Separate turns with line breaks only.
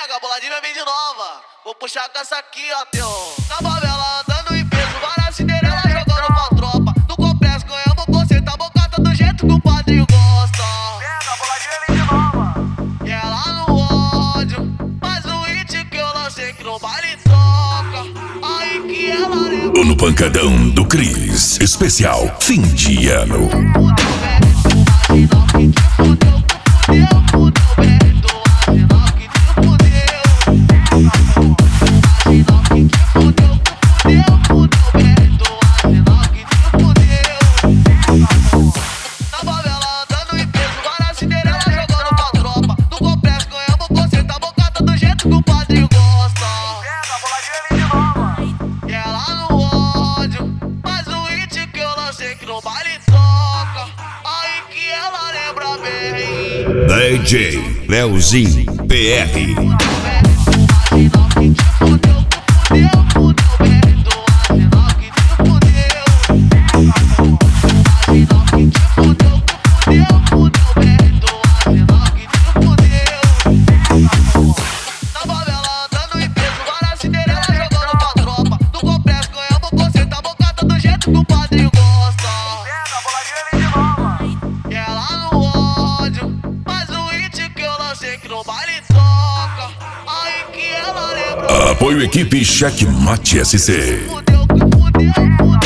Pega a boladinha vem de nova. Vou puxar com essa aqui, ó, teu. Na favela andando em peso, várias Cinderela jogando pra tropa. No complexo ganhamos conceito, a bocata do jeito que o padrinho gosta.
Pega a boladinha vem de nova.
E ela no ódio, mas o hit que eu lancei que no baile toca. Aí que ela lembra.
No pancadão do Cris, especial fim de ano. DJ Leozinho PR. Apoio equipe Checkmate SC.